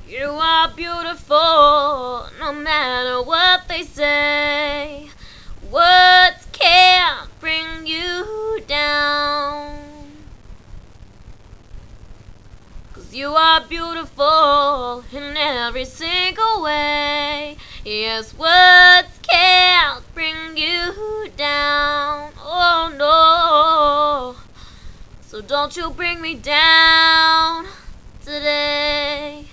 You are beautiful, no matter what they say. Words can't bring you down. 'Cause you are beautiful in every single way. Yes, words can't bring you down. Oh no. So don't you bring me down today.